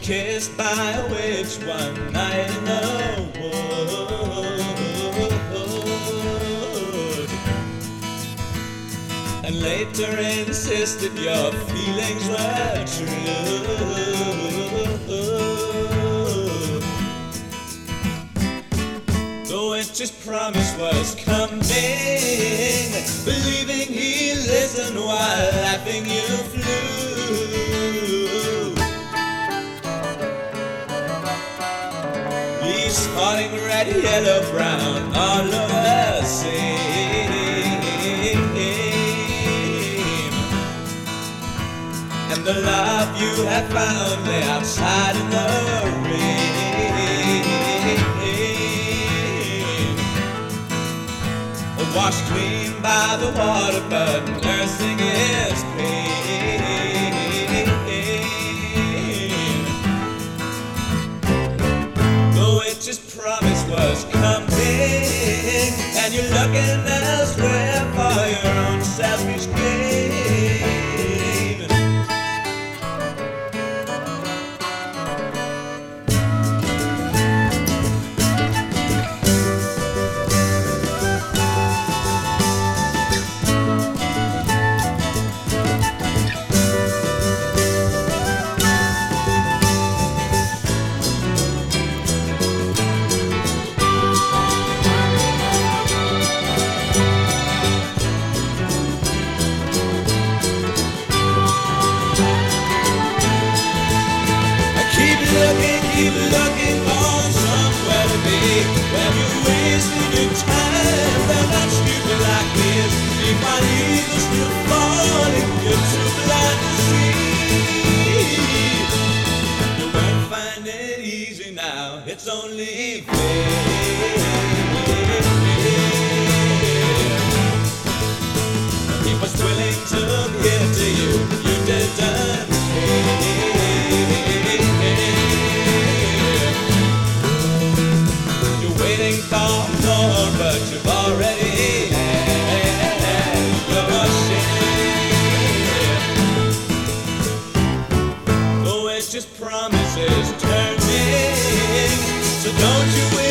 kissed by a witch one night in the wood, and later insisted your feelings were true. The witch's promise was coming, believing he listened while laughing you flew. Leaves spotting red, yellow, brown all over the same, and the love you had found lay outside in the rain, washed clean by the water, but nursing his pain. The witch's promise was coming, and you're looking elsewhere for your own selfish gain. Keep looking for somewhere to be. When you're wasting your time, they're not stupid like this. Meanwhile, eagles still falling, you're too blind to see. You won't find it easy now, it's only fair. He was willing to give to you, you didn't pay. Waiting for more, but you've already had your share. The witch's promises turning, so don't you wait.